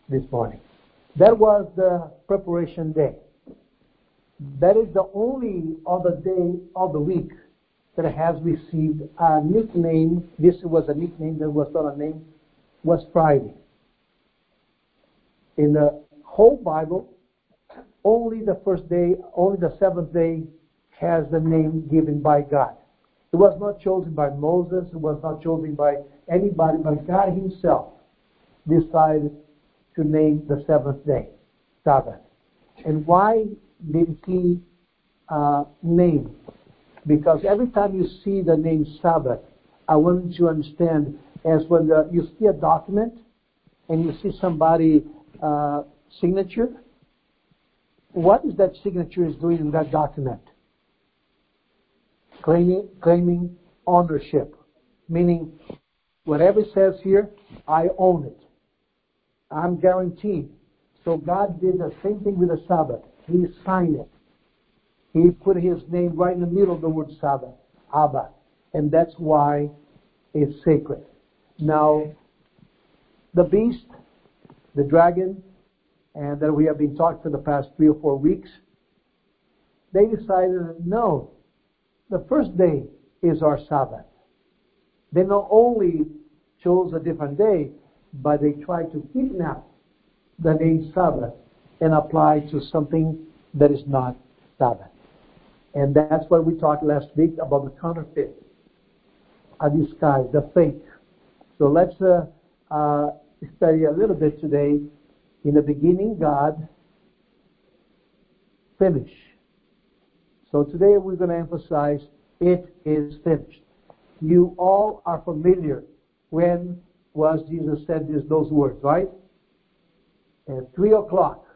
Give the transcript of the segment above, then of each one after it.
this morning. That was the preparation day. That is the only other day of the week that has received a nickname. This was a nickname, that was not a name, was Friday. In the whole Bible, only the first day, only the seventh day has the name given by God. It was not chosen by Moses, it was not chosen by anybody, but God Himself decided to name the seventh day Sabbath. And why did He name? Because every time you see the name Sabbath, I want you to understand, as when you see a document and you see somebody signature, what is that signature is doing in that document? Claiming ownership. Meaning, whatever it says here, I own it. I'm guaranteed. So God did the same thing with the Sabbath. He signed it. He put His name right in the middle of the word Sabbath, Abba. And that's why it's sacred. Now, the beast, the dragon, and that we have been talking for the past 3 or 4 weeks, they decided, no, the first day is our Sabbath. They not only chose a different day, but they tried to kidnap the name Sabbath and apply to something that is not Sabbath. And that's what we talked last week about the counterfeit, a disguise, the fake. So let's study a little bit today. In the beginning, God finished. So today we're going to emphasize, it is finished. You all are familiar when was Jesus said those words, right? At 3 o'clock.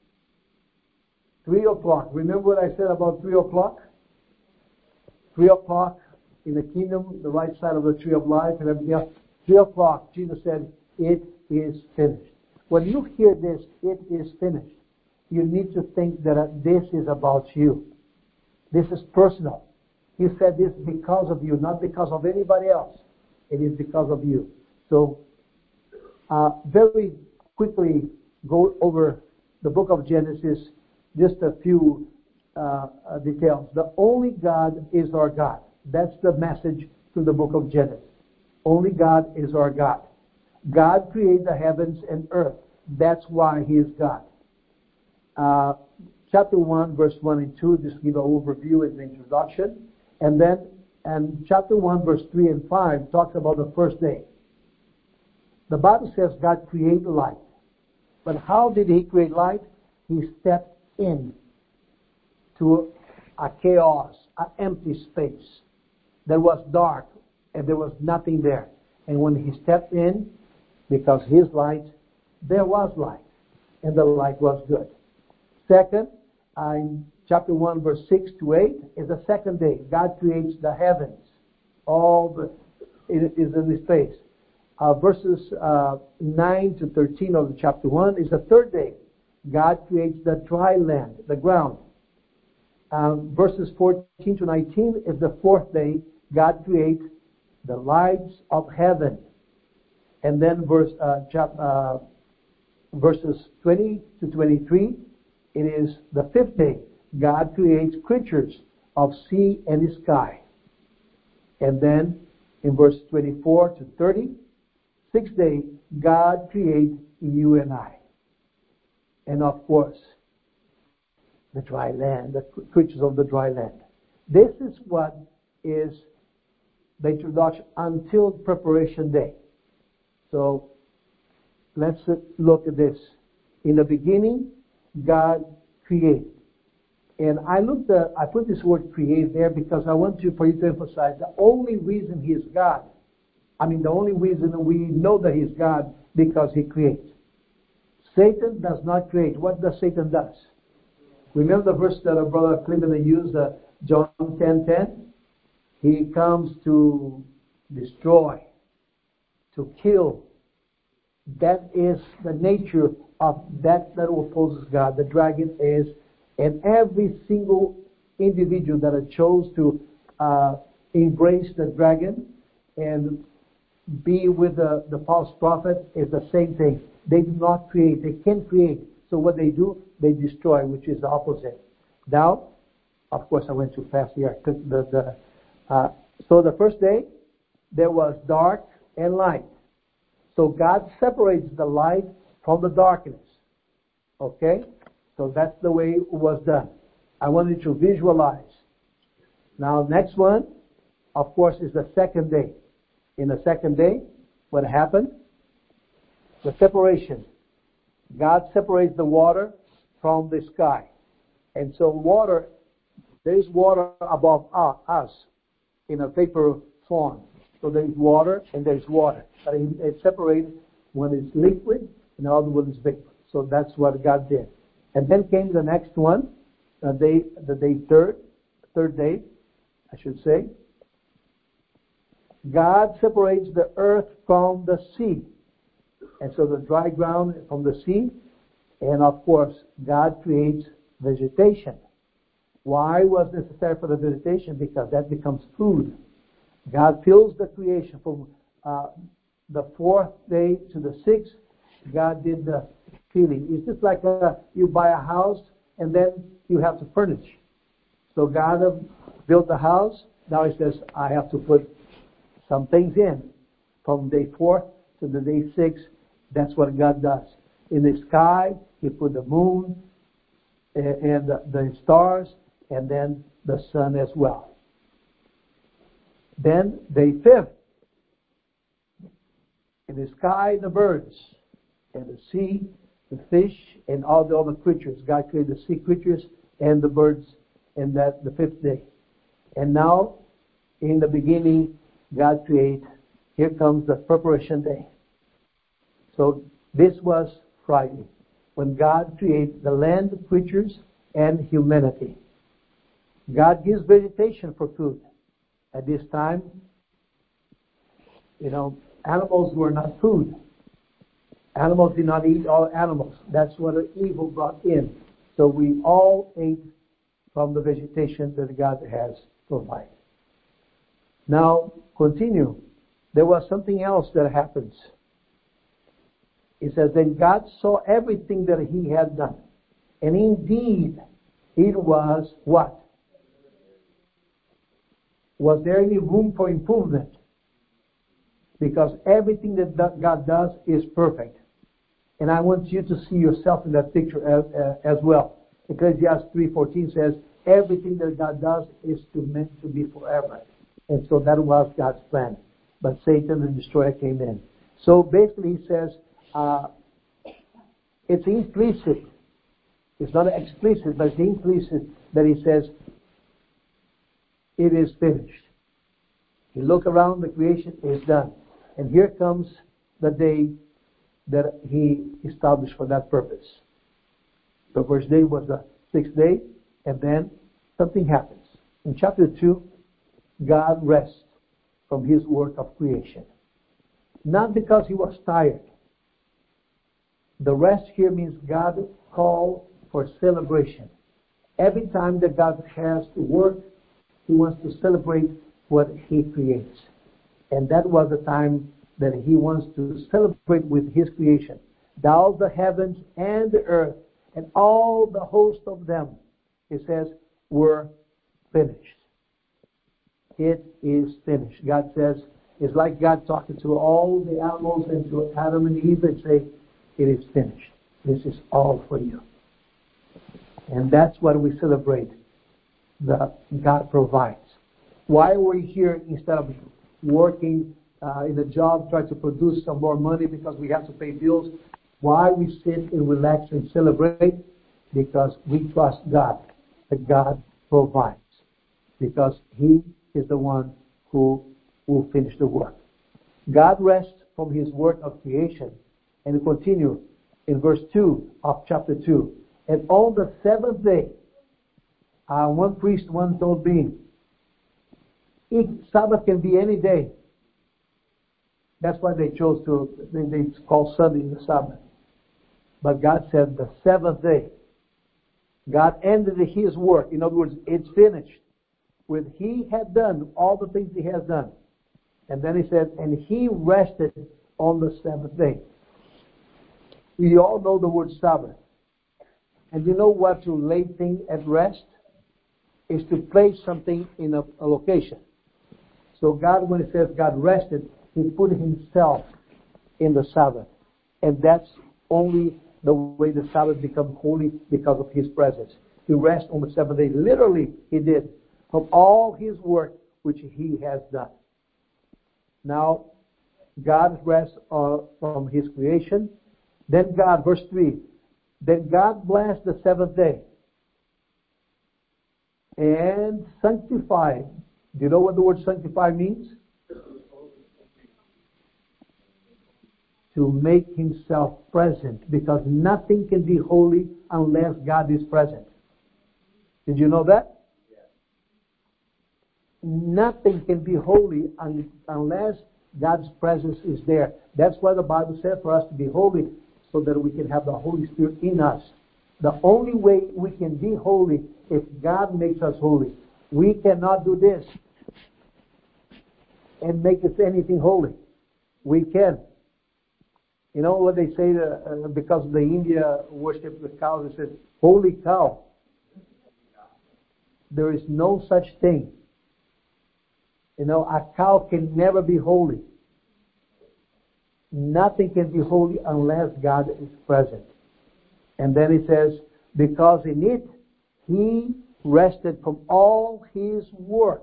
3 o'clock. Remember what I said about 3 o'clock? 3 o'clock in the kingdom, the right side of the tree of life and everything else. 3 o'clock, Jesus said, it is finished. When you hear this, it is finished, you need to think that this is about you. This is personal. He said this because of you, not because of anybody else. It is because of you. So, very quickly go over the book of Genesis, just a few details. The only God is our God. That's the message through the book of Genesis. Only God is our God. God created the heavens and earth. That's why He is God. Chapter 1, verse 1 and 2, just give an overview as an introduction. And then, chapter 1, verse 3 and 5 talks about the first day. The Bible says God created light. But how did He create light? He stepped in to a chaos, an empty space. That was dark and there was nothing there. And when He stepped in, because His light, there was light. And the light was good. Second, in chapter 1, verse 6 to 8, is the second day. God creates the heavens. It is in this space. Verses 9 to 13 of the chapter 1 is the third day. God creates the dry land, the ground. Verses 14 to 19 is the fourth day. God creates the lights of heaven. And then verses 20 to 23, it is the fifth day. God creates creatures of sea and sky. And then in verse 24 to 30, sixth day, God creates you and I. And of course, the dry land, the creatures of the dry land. This is what is the introduction until preparation day. So let's look at this. In the beginning, God created. And I put this word create there because I want for you to emphasize the only reason He is God. The only reason we know that He's God, because He creates. Satan does not create. What does Satan does? Remember the verse that our brother Clinton used, John 10:10? He comes to destroy, to kill. That is the nature of that opposes God. The dragon is, and every single individual that chose to embrace the dragon and be with the false prophet is the same thing. they do not create. They can't create. So what they do, they destroy, which is the opposite. Now, of course, I went too fast here. So the first day, there was dark and light. So God separates the light from the darkness. Okay? So that's the way it was done. I want you to visualize. Now, next one, of course, is the second day. In the second day, what happened? The separation. God separates the water from the sky. And so water, there is water above us in a vapor form. So there is water and there is water. But it's separated when it's liquid and the other one is vapor. So that's what God did. And then came the next one, third day, I should say. God separates the earth from the sea. And so the dry ground from the sea. And of course, God creates vegetation. Why was it necessary for the vegetation? Because that becomes food. God fills the creation from the fourth day to the sixth. God did the filling. It's just like you buy a house and then you have to furnish. So God built the house. Now He says, I have to put some things in. From day 4 to the day 6, that's what God does. In the sky, He put the moon and the stars and then the sun as well. Then day 5, in the sky, the birds, and the sea, the fish, and all the other creatures. God created the sea creatures and the birds in the 5th day. And now, in the beginning, God created, here comes the preparation day. So this was Friday, when God created the land creatures and humanity. God gives vegetation for food. At this time, animals were not food. Animals did not eat all animals. That's what the evil brought in. So we all ate from the vegetation that God has provided. Now, continue. There was something else that happens. It says, then God saw everything that He had done. And indeed, it was what? Was there any room for improvement? Because everything that God does is perfect. And I want you to see yourself in that picture as well. Ecclesiastes 3:14 says, everything that God does is meant to be forever. And so that was God's plan. But Satan, the destroyer, came in. So basically he says, it's implicit. It's not explicit, but it's implicit that he says, it is finished. You look around, the creation is done. And here comes the day that He established for that purpose. The first day was the 6th day, and then something happens. In chapter 2, God rests from His work of creation. Not because He was tired. The rest here means God called for celebration. Every time that God has to work, He wants to celebrate what He creates. And that was the time that He wants to celebrate with His creation. Thou the heavens and the earth and all the host of them, He says, were finished. It is finished. God says, it's like God talking to all the animals and to Adam and Eve and say, it is finished. This is all for you. And that's what we celebrate. That God provides. Why are we here instead of working in a job, try to produce some more money because we have to pay bills? Why we sit and relax and celebrate? Because we trust God, that God provides. Because He is the one who will finish the work. God rests from His work of creation. And we continue in verse 2 of chapter 2. And on the 7th day, one priest once told me, Sabbath can be any day. That's why they chose they call Sunday the Sabbath. But God said the 7th day. God ended His work. In other words, it's finished. When He had done all the things He has done. And then He said, and He rested on the 7th day. We all know the word Sabbath. And you know what to lay things at rest? Is to place something in a location. So God, when it says God rested, He put Himself in the Sabbath. And that's only the way the Sabbath becomes holy because of His presence. He rests on the seventh day. Literally, He did. From all His work which He has done. Now, God rests from His creation. Then God, verse 3, then God blessed the seventh day and sanctified. Do you know what the word sanctify means? To make Himself present, because nothing can be holy unless God is present. Did you know that? Nothing can be holy unless God's presence is there. That's why the Bible said for us to be holy, so that we can have the Holy Spirit in us. The only way we can be holy is God makes us holy. We cannot do this and make it anything holy. We can. You know what they say, because the India worship the cows, they said, holy cow. There is no such thing. You know, a cow can never be holy. Nothing can be holy unless God is present. And then it says, because in it He rested from all His work,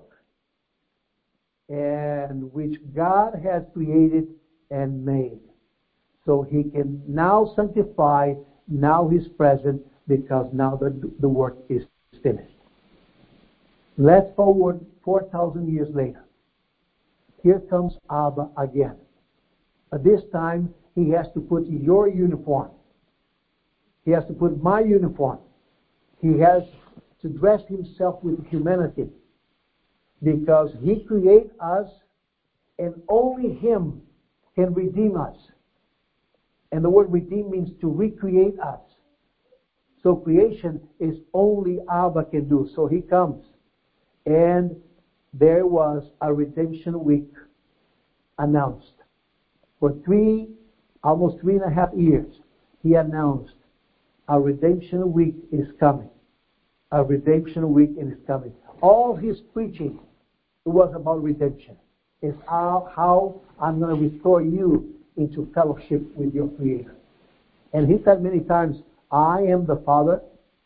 and which God has created and made. So He can now sanctify, now He's present, because now the work is finished. Let's forward 4,000 years later. Here comes Abba again. But this time, He has to put your uniform. He has to put my uniform. He has to dress Himself with humanity. Because He created us, and only Him can redeem us. And the word redeem means to recreate us. So creation is only Abba can do. So He comes. And there was a redemption week announced. For almost 3.5 years, He announced a redemption week is coming. A redemption week is coming. All His preaching was about redemption. It's how I'm going to restore you into fellowship with your Creator. And He said many times, I am the Father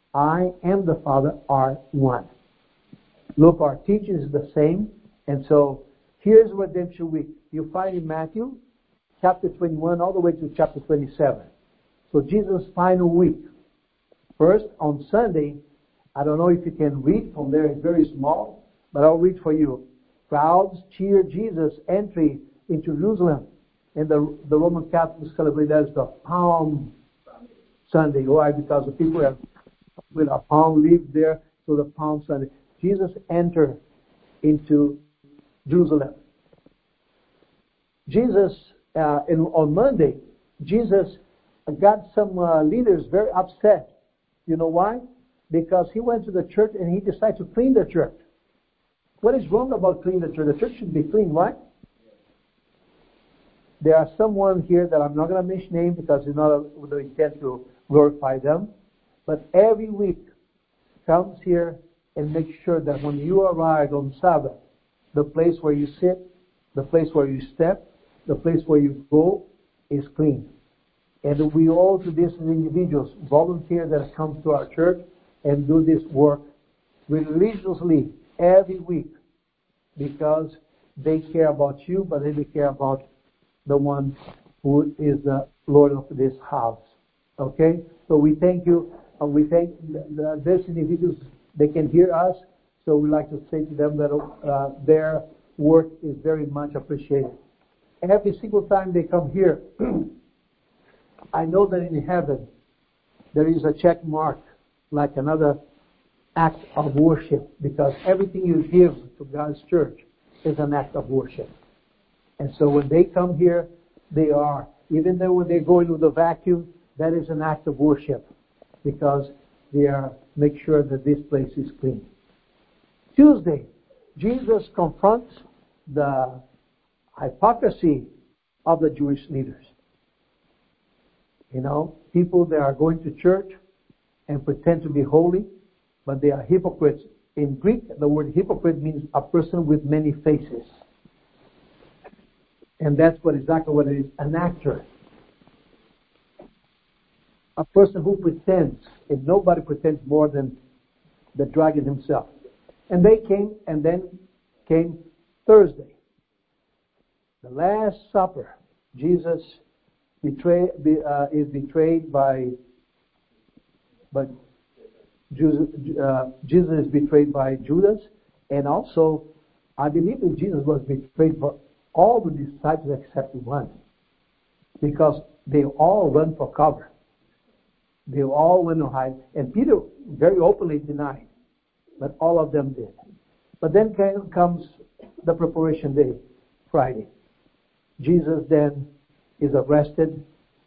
are one. Look, our teaching is the same. And so, here's redemption week. You find in Matthew chapter 21 all the way to chapter 27. So Jesus' final week. First, on Sunday, I don't know if you can read from there, it's very small, but I'll read for you. Crowds cheer Jesus' entry into Jerusalem. And the Roman Catholics celebrate that as the Palm Sunday. Why? Because the people have with a palm leaf there, so the Palm Sunday. Jesus entered into Jerusalem. Jesus, on Monday, Jesus got some leaders very upset. You know why? Because He went to the church and He decided to clean the church. What is wrong about cleaning the church? The church should be clean, right? There are someone here that I'm not going to mention name because it's not with the intent to glorify them. But every week comes here and makes sure that when you arrive on Sabbath, the place where you sit, the place where you step, the place where you go is clean. And we all to these individuals, volunteers that come to our church and do this work religiously every week because they care about you, but they care about the one who is the Lord of this house. Okay? So we thank you. We thank these individuals. They can hear us. So we like to say to them that their work is very much appreciated. Every single time they come here, I know that in heaven there is a check mark, like another act of worship, because everything you give to God's church is an act of worship. And so when they come here, they are, even though when they go into the vacuum, that is an act of worship, because they are make sure that this place is clean. Tuesday, Jesus confronts the hypocrisy of the Jewish leaders. People that are going to church and pretend to be holy, but they are hypocrites. In Greek, the word hypocrite means a person with many faces. And that's exactly what it is, an actor. A person who pretends, and nobody pretends more than the dragon himself. And they came, and then came Thursday, the Last Supper. Jesus is betrayed by Jesus is betrayed by Judas, and also I believe that Jesus was betrayed by all the disciples except one, because they all run for cover. They all went to hide, and Peter very openly denied, but all of them did. But then comes the preparation day, Friday. Jesus then is arrested,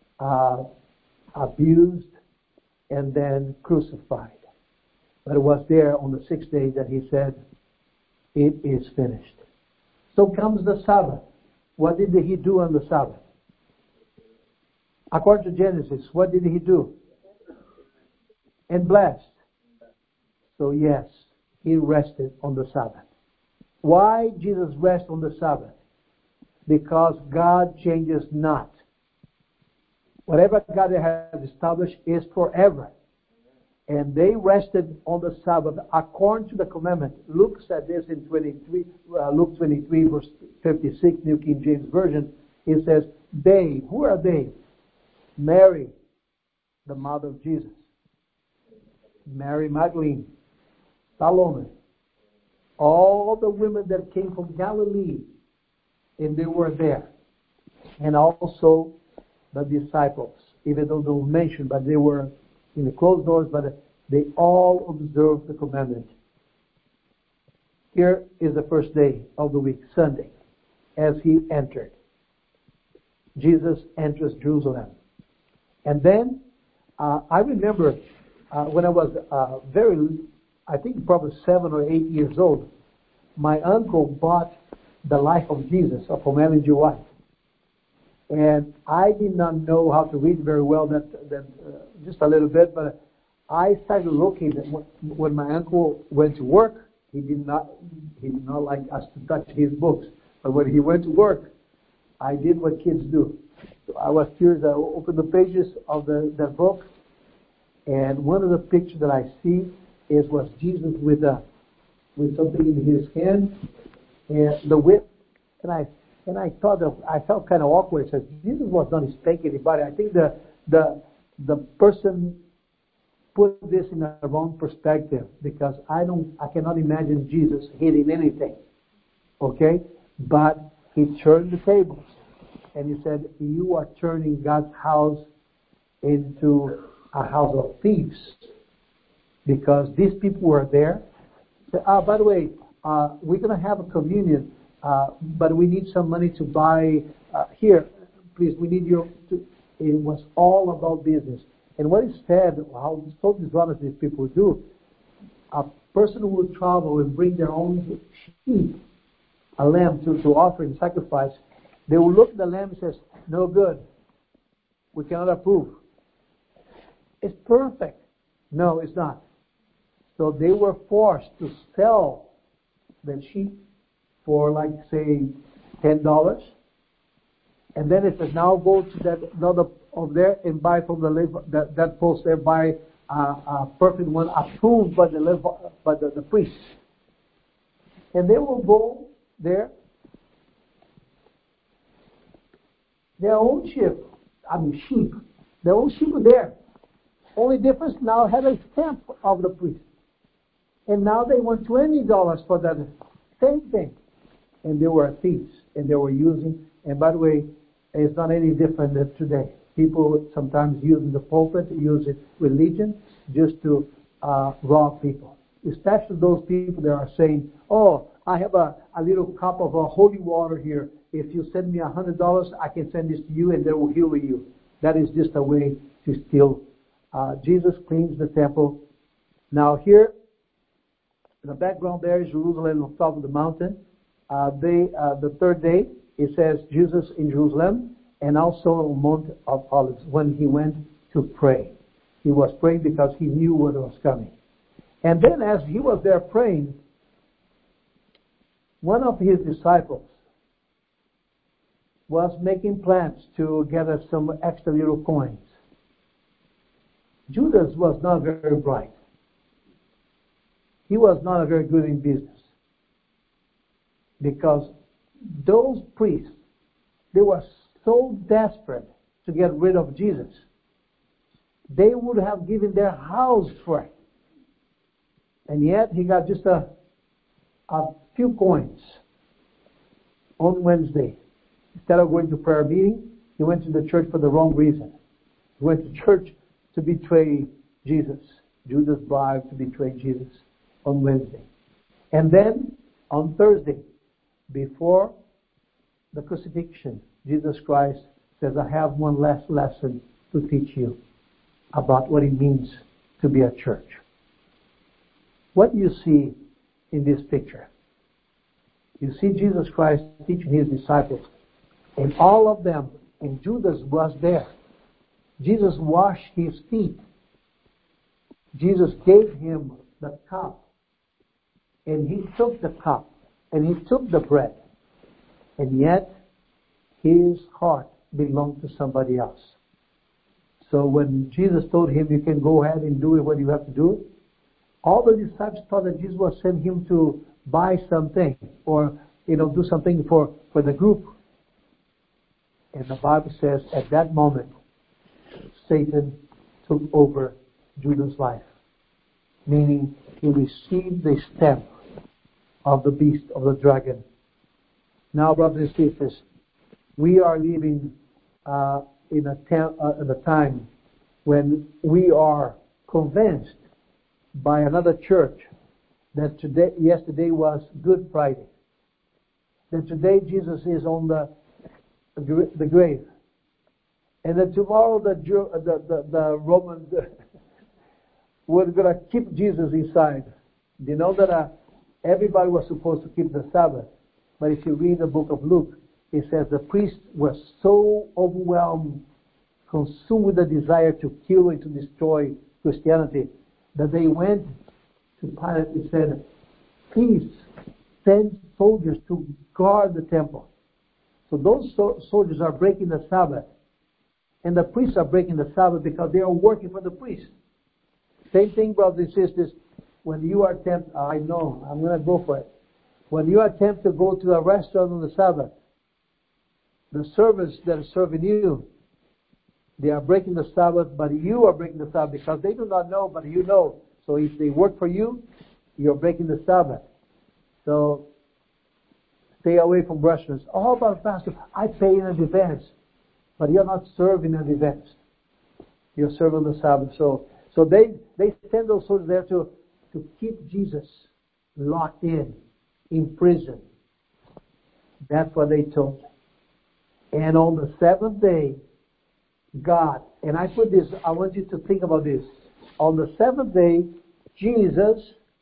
abused, and then crucified. But it was there on the sixth day that he said, "It is finished." So comes the Sabbath. What did he do on the Sabbath? According to Genesis, what did he do? And blessed. So yes, he rested on the Sabbath. Why Jesus rests on the Sabbath? Because God changes not. Whatever God has established is forever. And they rested on the Sabbath according to the commandment. Luke said this in Luke 23, verse 56, New King James Version. It says, they, who are they? Mary, the mother of Jesus. Mary Magdalene, Salome, all the women that came from Galilee, and they were there. And also the disciples, even though they were mentioned, but they were in the closed doors, but they all observed the commandment. Here is the first day of the week, Sunday, as he entered. Jesus enters Jerusalem. And then, I remember when I was I think probably 7 or 8 years old, my uncle bought The Life of Jesus from Ellen G. White. And I did not know how to read very well, just a little bit, but I started looking when my uncle went to work. He did not like us to touch his books. But when he went to work, I did what kids do. So I was curious. I opened the pages of the book, and one of the pictures that I see was Jesus with something in his hand, and the whip, and I felt kind of awkward. I said, Jesus was not spanking anybody. I think the person put this in a wrong perspective, because I cannot imagine Jesus hitting anything. Okay? But he turned the tables, and he said, you are turning God's house into a house of thieves, because these people were there. By the way, we're going to have a communion, but we need some money to buy. Here, please, we need you to. It was all about business. And what is said, how so dishonest these people do, a person who will travel and bring their own sheep, a lamb to offer in sacrifice, they will look at the lamb and says, no good. We cannot approve. It's perfect. No, it's not. So they were forced to sell the sheep for, like, say, $10. And then it says, now go to that another over there and buy from that post there, buy a perfect one approved by the priest. And they will go there. Their own sheep, their own sheep are there. Only difference now have a stamp of the priest. And now they want $20 for that same thing. And they were thieves, and they were using, and by the way, it's not any different than today. People sometimes use the pulpit, use it religion, just to rob people. Especially those people that are saying, oh, I have a little cup of holy water here. If you send me $100, I can send this to you and they will heal you. That is just a way to steal. Jesus cleans the temple. Now here, in the background there is Jerusalem on top of the mountain. The third day, it says Jesus in Jerusalem. and also on Mount of Olives when he went to pray. He was praying because he knew what was coming. And then as he was there praying, one of his disciples was making plans to gather some extra little coins. Judas was not very bright. He was not very good in business. Because those priests, they were so desperate to get rid of Jesus, they would have given their house for it. And yet he got just a few coins on Wednesday. Instead of going to prayer meeting, he went to the church for the wrong reason. He went to church to betray Jesus. Judas bribed to betray Jesus on Wednesday. And then on Thursday, before the crucifixion, Jesus Christ says, I have one last lesson to teach you about what it means to be a church. What do you see in this picture? You see Jesus Christ teaching his disciples, and all of them, and Judas was there. Jesus washed his feet. Jesus gave him the cup, and he took the cup, and he took the bread, and yet his heart belonged to somebody else. So when Jesus told him, you can go ahead and do what you have to do, all the disciples thought that Jesus was sending him to buy something or, do something for the group. And the Bible says at that moment, Satan took over Judas' life. Meaning he received the stamp of the beast, of the dragon. Now, brothers and sisters, we are living in a time when we are convinced by another church that yesterday was Good Friday. That today Jesus is on the grave. And that tomorrow the Romans were going to keep Jesus inside. You know that everybody was supposed to keep the Sabbath. But if you read the book of Luke, it says the priests were so overwhelmed, consumed with the desire to kill and to destroy Christianity, that they went to Pilate and said, please send soldiers to guard the temple. So those soldiers are breaking the Sabbath. And the priests are breaking the Sabbath because they are working for the priests. Same thing, brothers and sisters, when you are tempted, I know, I'm going to go for it. When you are tempted to go to a restaurant on the Sabbath, the servants that are serving you, they are breaking the Sabbath, but you are breaking the Sabbath because they do not know, but you know. So if they work for you, you're breaking the Sabbath. So stay away from restaurants. Oh, but Pastor, I pay in advance. But you're not serving in advance. You're serving the Sabbath. So they send those soldiers there to keep Jesus locked in prison. That's what they told. And on the seventh day, God, and I want you to think about this. On the seventh day, Jesus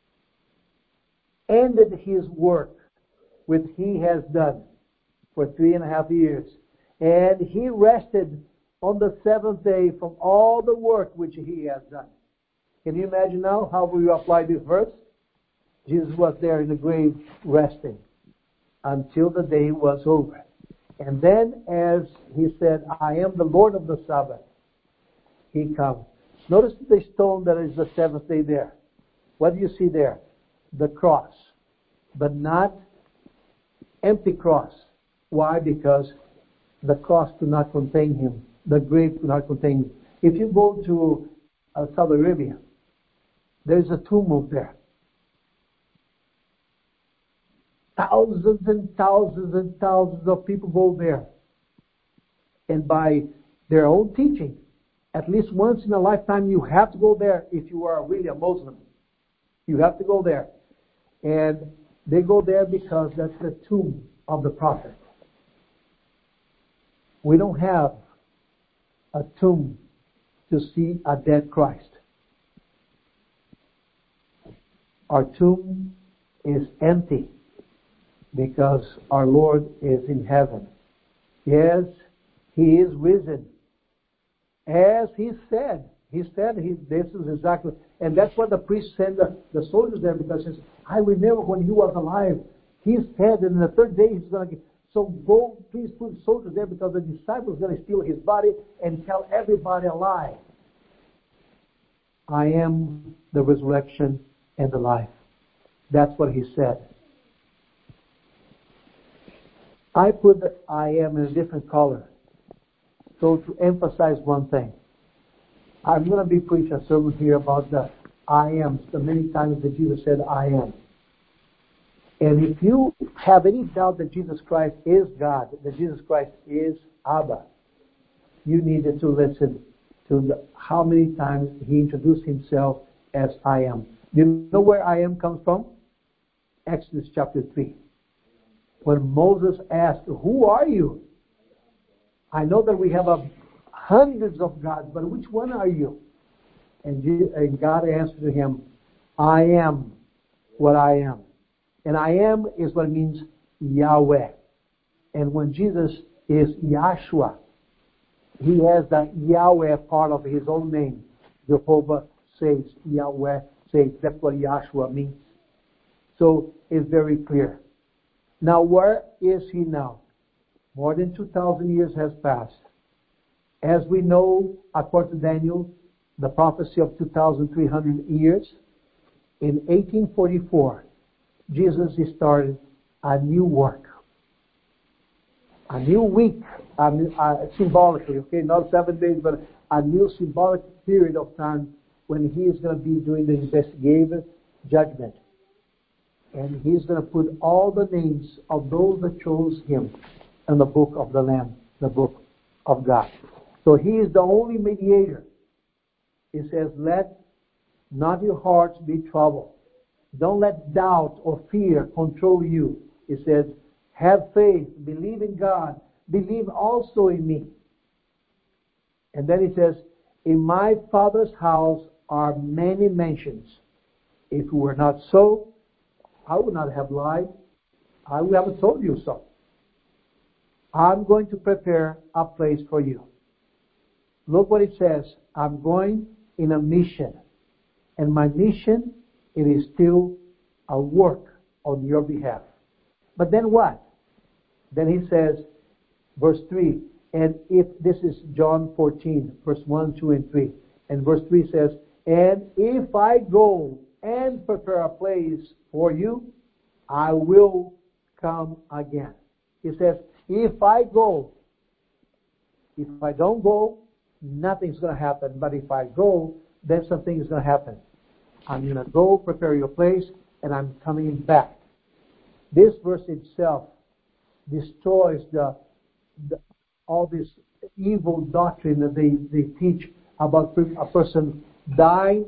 ended his work which he has done for 3.5 years. And he rested on the seventh day from all the work which he has done. Can you imagine now how we apply this verse? Jesus was there in the grave resting until the day was over. And then as he said, I am the Lord of the Sabbath, he comes. Notice the stone that is the seventh day there. What do you see there? The cross. But not empty cross. Why? Because the cross could not contain him. The grave could not contain him. If you go to Saudi Arabia, there's a tomb there. Thousands and thousands and thousands of people go there. And by their own teaching, at least once in a lifetime, you have to go there if you are really a Muslim. You have to go there. And they go there because that's the tomb of the prophet. We don't have a tomb to see a dead Christ. Our tomb is empty because our Lord is in heaven. Yes, He is risen. As He said. This is exactly, and that's what the priest sent the soldiers there, because he says, I remember when He was alive. He said that in the third day He's going to get. So go, please put soldiers there, because the disciples are going to steal His body and tell everybody a lie. I am the resurrection and the life. That's what He said. I put the I am in a different color. So to emphasize one thing. I'm going to be preaching a sermon here about the I am, the many times that Jesus said I am. And if you have any doubt that Jesus Christ is God, that Jesus Christ is Abba, you needed to listen to how many times He introduced Himself as I am. Do you know where I am comes from? Exodus chapter 3. When Moses asked, who are you? I know that we have hundreds of gods, but which one are you? And God answered to him, I am what I am. And I am is what it means Yahweh. And when Jesus is Yahshua, He has the Yahweh part of His own name. Jehovah says, Yahweh says. That's what Yahshua means. So it's very clear. Now where is He now? More than 2,000 years has passed. As we know, according to Daniel, the prophecy of 2,300 years, in 1844, Jesus started a new work. A new week, symbolically, okay, not 7 days, but a new symbolic period of time when He is going to be doing the investigative judgment. And He's going to put all the names of those that chose Him in the book of the Lamb, the book of God. So He is the only mediator. He says, let not your hearts be troubled. Don't let doubt or fear control you. He says, have faith, believe in God, believe also in me. And then He says, in my Father's house are many mansions. If it were not so, I would not have lied. I would have told you so. I'm going to prepare a place for you. Look what it says. I'm going in a mission. And my mission, it is still a work on your behalf. But then what? Then He says, verse 3, and if this is John 14, verse 1, 2, and 3. And verse 3 says, and if I go and prepare a place for you, I will come again. He says, if I go, if I don't go, nothing's going to happen. But if I go, then something is going to happen. I'm going to go prepare your place, and I'm coming back. This verse itself destroys all this evil doctrine that they teach about a person dying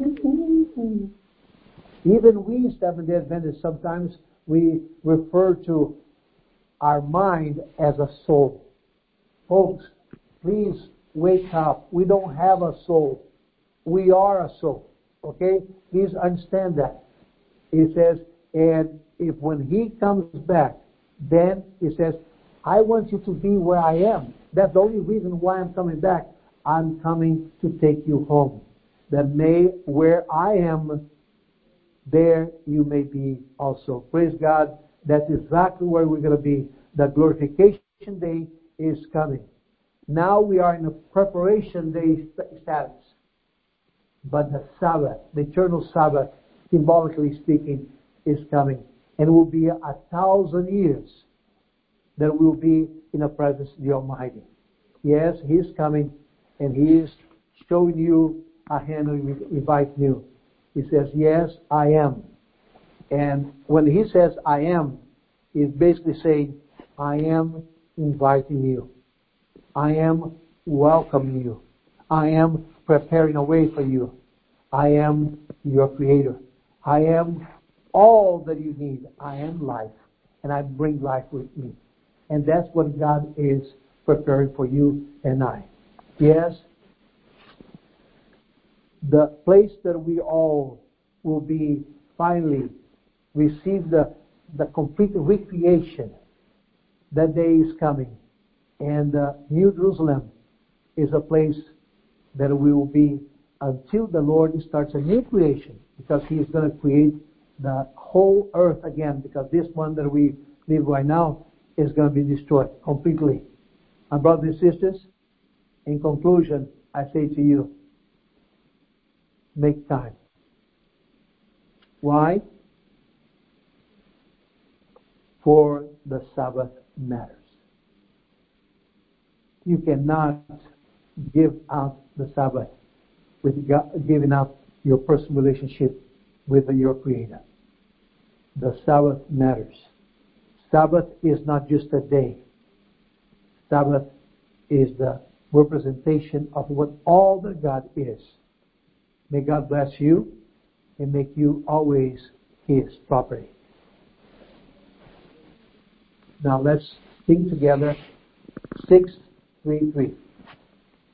and even we Seventh-day Adventists, sometimes we refer to our mind as a soul. Folks, please wake up. We don't have a soul. We are a soul. Okay? Please understand that. It says, and if when He comes back, then He says, I want you to be where I am. That's the only reason why I'm coming back. I'm coming to take you home. That where I am, there you may be also. Praise God. That's exactly where we're going to be. The glorification day is coming. Now we are in a preparation day status. But the Sabbath, the eternal Sabbath, symbolically speaking, is coming. And it will be 1,000 years that we will be in the presence of the Almighty. Yes, He is coming, and He is showing you a hand and inviting you. He says, yes, I am. And when He says, I am, He's basically saying, I am inviting you. I am welcoming you. I am preparing a way for you. I am your Creator. I am all that you need. I am life. And I bring life with me. And that's what God is preparing for you and I. Yes, the place that we all will be finally receive the complete recreation. That day is coming. And New Jerusalem is a place that we will be until the Lord starts a new creation, because He is going to create the whole earth again, because this one that we live right now is going to be destroyed completely. My brothers and sisters, in conclusion, I say to you, make time. Why? For the Sabbath matters. You cannot give out the Sabbath with God, giving up your personal relationship with your Creator. The Sabbath matters. Sabbath is not just a day. Sabbath is the representation of what all that God is. May God bless you and make you always His property. Now let's sing together 633.